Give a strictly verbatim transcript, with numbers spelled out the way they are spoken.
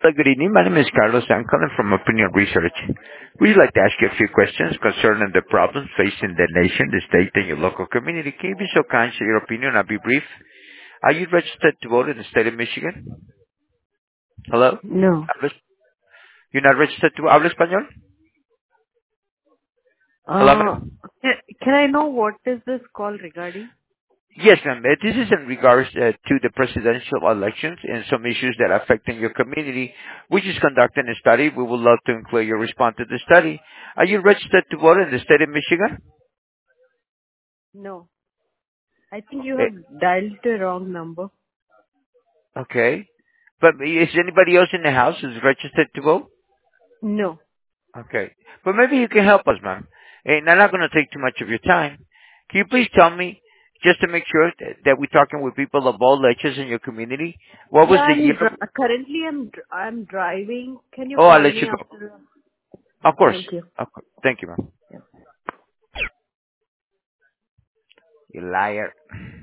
Hello, good evening. My name is Carlos. I'm calling from Opinion Research. We'd like to ask you a few questions concerning the problems facing the nation, the state, and your local community. Can you be so kind, share your opinion? I'll be brief. Are you registered to vote in the state of Michigan? Hello? No. Hablas- You're not registered to habla español? Hello, Uh, ma'am? Can can I know what is this call regarding? Yes, ma'am. Uh, This is in regards uh, to the presidential elections and some issues that are affecting your community. We just conducting a study. We would love to include your response to the study. Are you registered to vote in the state of Michigan? No. I think you Eh, have dialed the wrong number. Okay. But is anybody else in the house who's registered to vote? No. Okay. But maybe you can help us, ma'am. And I'm not going to take too much of your time. Can you please tell me, just to make sure that, that we're talking with people of all ages in your community, what Yeah, was the I'm year? dri- currently I'm dr- I'm driving. Can you Oh, I'll call let me you go. after? Of course. Thank you. Of course. Thank you, ma'am. Yeah. You liar.